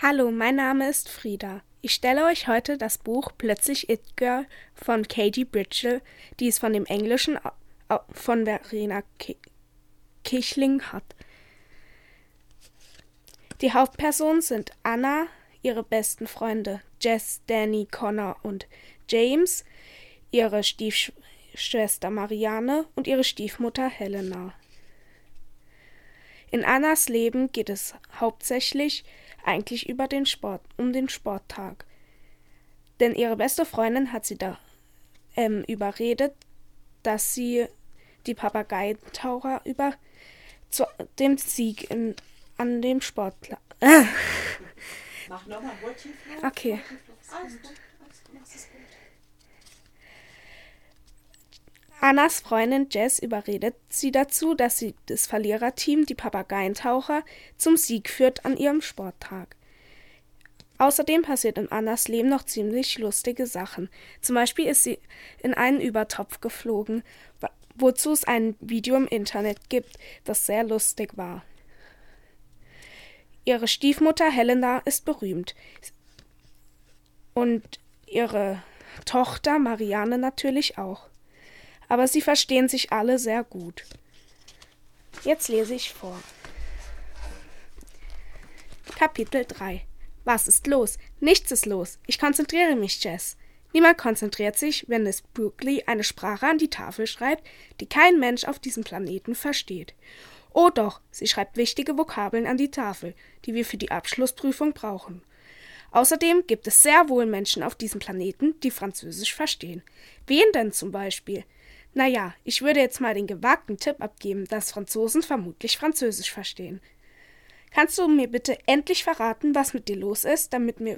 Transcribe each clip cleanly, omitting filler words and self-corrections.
Hallo, mein Name ist Frieda. Ich stelle euch heute das Buch Plötzlich It Girl von Katie Bridgell, die es von dem Englischen von Verena Kichling hat. Die Hauptpersonen sind Anna, ihre besten Freunde Jess, Danny, Connor und James, ihre Stiefschwester Marianne und ihre Stiefmutter Helena. In Annas Leben geht es hauptsächlich eigentlich um den Sporttag. Denn ihre beste Freundin hat sie überredet, dass sie die Papageientaucher zu dem Sieg an dem Sportplatz. Mach nochmal ein Wörtchen. Okay. Alles gut. Mach's gut. Annas Freundin Jess überredet sie dazu, dass sie das Verliererteam, die Papageientaucher, zum Sieg führt an ihrem Sporttag. Außerdem passiert in Annas Leben noch ziemlich lustige Sachen. Zum Beispiel ist sie in einen Übertopf geflogen, wozu es ein Video im Internet gibt, das sehr lustig war. Ihre Stiefmutter Helena ist berühmt und ihre Tochter Marianne natürlich auch. Aber sie verstehen sich alle sehr gut. Jetzt lese ich vor. Kapitel 3. Was ist los? Nichts ist los. Ich konzentriere mich, Jess. Niemand konzentriert sich, wenn Miss Brookley eine Sprache an die Tafel schreibt, die kein Mensch auf diesem Planeten versteht. Oh doch, sie schreibt wichtige Vokabeln an die Tafel, die wir für die Abschlussprüfung brauchen. Außerdem gibt es sehr wohl Menschen auf diesem Planeten, die Französisch verstehen. Wen denn zum Beispiel? Naja, ich würde jetzt mal den gewagten Tipp abgeben, dass Franzosen vermutlich Französisch verstehen. Kannst du mir bitte endlich verraten, was mit dir los ist, damit wir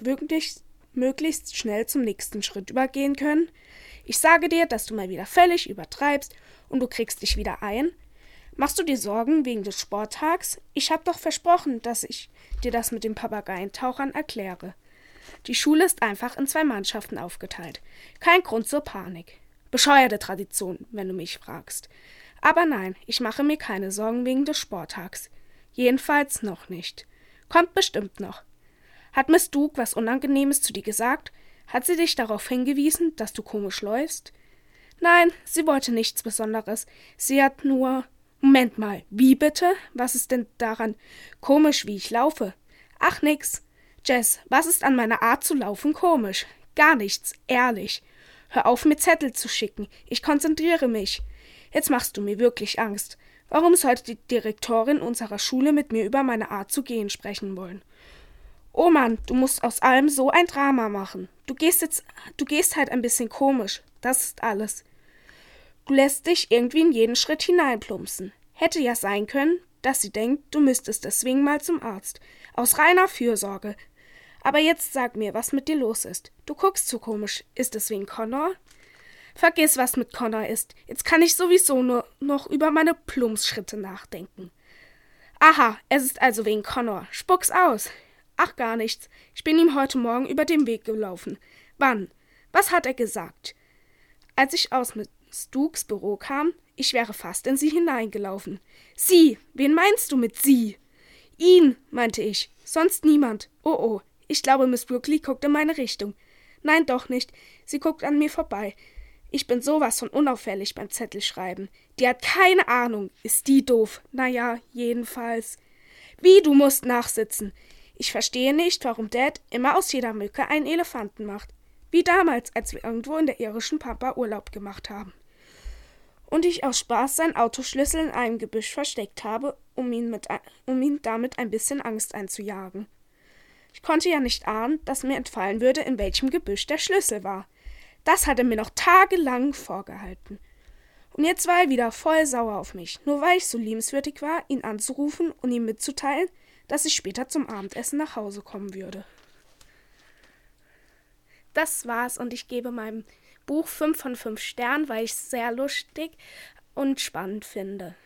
möglichst schnell zum nächsten Schritt übergehen können? Ich sage dir, dass du mal wieder völlig übertreibst und du kriegst dich wieder ein. Machst du dir Sorgen wegen des Sporttags? Ich habe doch versprochen, dass ich dir das mit den Papageientauchern erkläre. Die Schule ist einfach in 2 Mannschaften aufgeteilt. Kein Grund zur Panik. Bescheuerte Tradition, wenn du mich fragst. Aber nein, ich mache mir keine Sorgen wegen des Sporttags. Jedenfalls noch nicht. Kommt bestimmt noch. Hat Miss Duke was Unangenehmes zu dir gesagt? Hat sie dich darauf hingewiesen, dass du komisch läufst? Nein, sie wollte nichts Besonderes. Sie hat nur... Moment mal, wie bitte? Was ist denn daran komisch, wie ich laufe? Ach, nix. Jess, was ist an meiner Art zu laufen komisch? Gar nichts, ehrlich. Hör auf, mir Zettel zu schicken. Ich konzentriere mich. Jetzt machst du mir wirklich Angst. Warum sollte die Direktorin unserer Schule mit mir über meine Art zu gehen sprechen wollen? Oh Mann, du musst aus allem so ein Drama machen. Du gehst halt ein bisschen komisch. Das ist alles. Du lässt dich irgendwie in jeden Schritt hineinplumpsen. Hätte ja sein können, dass sie denkt, du müsstest deswegen mal zum Arzt. Aus reiner Fürsorge. Aber jetzt sag mir, was mit dir los ist. Du guckst so komisch. Ist es wegen Connor? Vergiss, was mit Connor ist. Jetzt kann ich sowieso nur noch über meine Plumpsschritte nachdenken. Aha, es ist also wegen Connor. Spuck's aus. Ach, gar nichts. Ich bin ihm heute Morgen über den Weg gelaufen. Wann? Was hat er gesagt? Als ich aus Miss Dukes Büro kam, ich wäre fast in sie hineingelaufen. Sie! Wen meinst du mit sie? Ihn, meinte ich. Sonst niemand. Oh, oh. Ich glaube, Miss Brookley guckt in meine Richtung. Nein, doch nicht. Sie guckt an mir vorbei. Ich bin sowas von unauffällig beim Zettelschreiben. Die hat keine Ahnung. Ist die doof? Naja, jedenfalls. Wie, du musst nachsitzen. Ich verstehe nicht, warum Dad immer aus jeder Mücke einen Elefanten macht. Wie damals, als wir irgendwo in der irischen Pampa Urlaub gemacht haben. Und ich aus Spaß seinen Autoschlüssel in einem Gebüsch versteckt habe, um ihn damit ein bisschen Angst einzujagen. Ich konnte ja nicht ahnen, dass mir entfallen würde, in welchem Gebüsch der Schlüssel war. Das hat er mir noch tagelang vorgehalten. Und jetzt war er wieder voll sauer auf mich, nur weil ich so liebenswürdig war, ihn anzurufen und ihm mitzuteilen, dass ich später zum Abendessen nach Hause kommen würde. Das war's und ich gebe meinem Buch 5 von 5 Sternen, weil ich es sehr lustig und spannend finde.